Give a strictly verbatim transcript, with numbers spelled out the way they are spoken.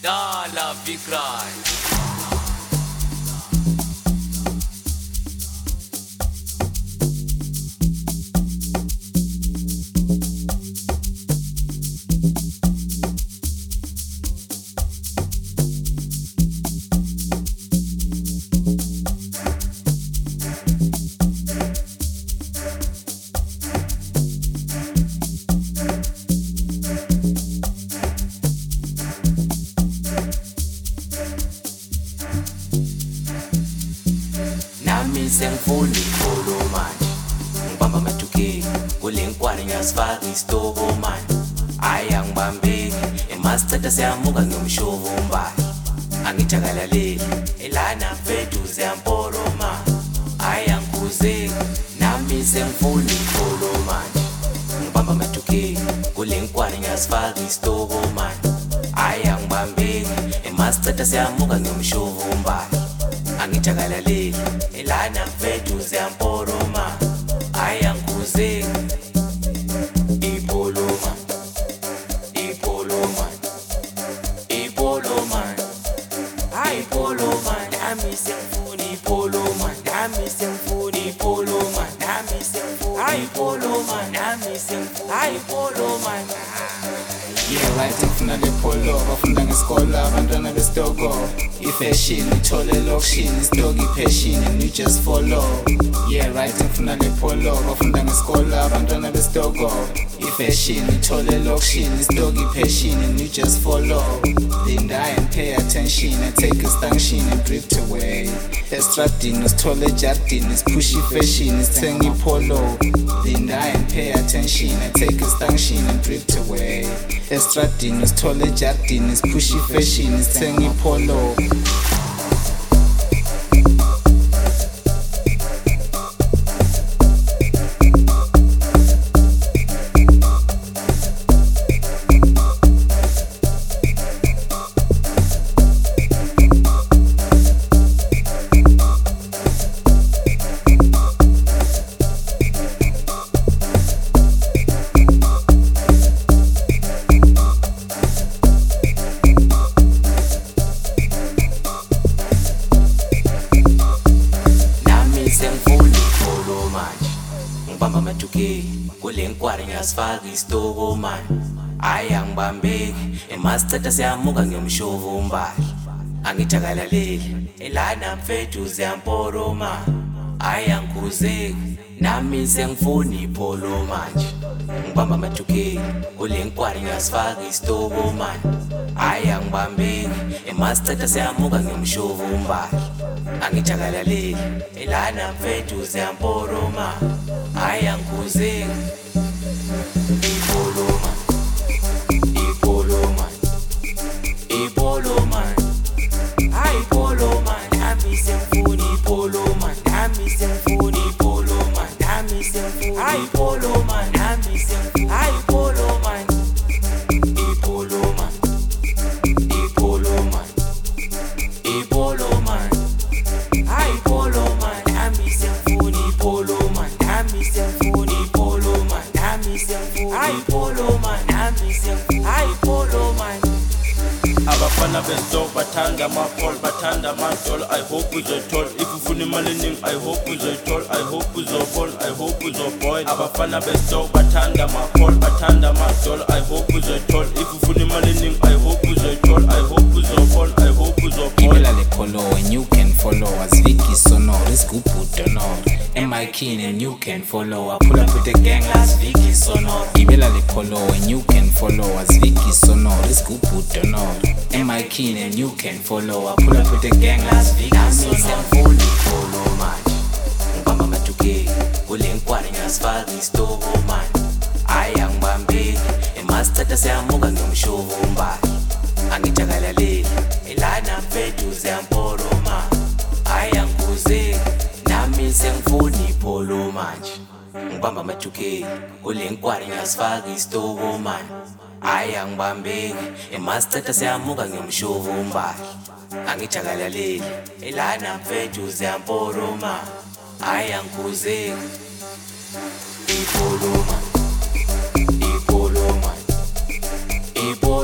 Dala Vikrai. Sengifuni polo manje ngibamba amaduke kulenkwani ngiyasifaka isitoko manje aya ngibambeki emasithatha siyamuka ngiyomshovu umbali angijakalaleli elana mfethu ziyamporoma aya ngikuzeki nami sengifuni polo manje ngibamba amaduke kulenkwani ngiyasifaka isitoko manje aya ngibambeki emasithatha siyamuka ngiyomshovu umbali angijakalaleli elana mfethu ziyamporoma aya ngikuzeki ipoloma ipoloma ipoloma ipoloma nami sengifuna ipoloma nami sengifuna ipoloma nami sengifuna ipoloma nami sengifuna ipoloma. Yeah, right, ngifuna le polo bafunda ngesikole abantwana besitoko ifashion ithole location isitoko ipassion and you just follow. Yeah, right, ngifuna le polo bafunda ngesikole abantwana besitoko ifashion ithole location isitoko ipassion and you just follow. Linda and pay attention and take a stanction and drift away. Estradini usithole jardini isipushy fashion isithenga ipolo. Linda and pay attention and take a stanction and drift away. Estradini usithole jardini isipushy fashion isithenga ipolo. ngibamba amaduke kulenkwani ngiyasifaka isitoko manje aya ngibambeki emasithatha siyamuka ngiyomshovu umbali angijakalaleli elana mfethu ziyamporoma aya ngikuzeki nami sengifuna ipolo manje ngibamba amaduke kulenkwani ngiyasifaka isitoko manje aya ngibambeki emasithatha siyamuka ngiyomshovu umbali angijakalaleli elana mfethu ziyamporoma aya ngikuzeki ipoloma ipoloma ipoloma ipoloma nami sengifuna ipoloma nami sengifuna ipoloma nami sengifuna ipoloma nami sengifuna ipoloma ipoloma ipoloma ipoloma ipoloma nami sengifuna ipoloma nami sengifuna ipoloma nami sengifuna ipoloma nami sengifuna ipoloma. Abafana besitoko bathanda amapolo bathanda amadolo. I hope uzoyithola if ufuna imali eningi. I hope uzoyithola, I hope uzobona, I hope uzoboy. Abafana besitoko bathanda amapolo bathanda amadolo. I hope uzoyithola if ufuna imali eningi. I hope uzoyithola, I hope uzobona, I hope uzoboy. Ibela le polo and you can follow as Vicky Sonor is good donor. Am I keen and you can follow? I pull up with the gang as Vicky Sonor. Ibela le polo and you can follow as Vicky Sonor is good donor. Am I keen and you can follow? I pull up with the gang as Vicky Sonor. Sengifuna ipolo manje ngibamba amaduke kulenkwani ngiyasifaka isitoko manje aya ngibambeki emasithatha siyamuka ngiyomshovu umbali angijakalaleli elana mfethu ziyamporoma aya ngikuzeki nami sengifuna ipolo manje ngibamba amaduke kulenkwani ngiyasifaka isitoko manje aya ngibambeki emasithatha siyamuka ngiyomshovu umbali angijakalaleli elana mfethu ziyamporoma aya ngikuzeki ipoloma ipoloma ipoloma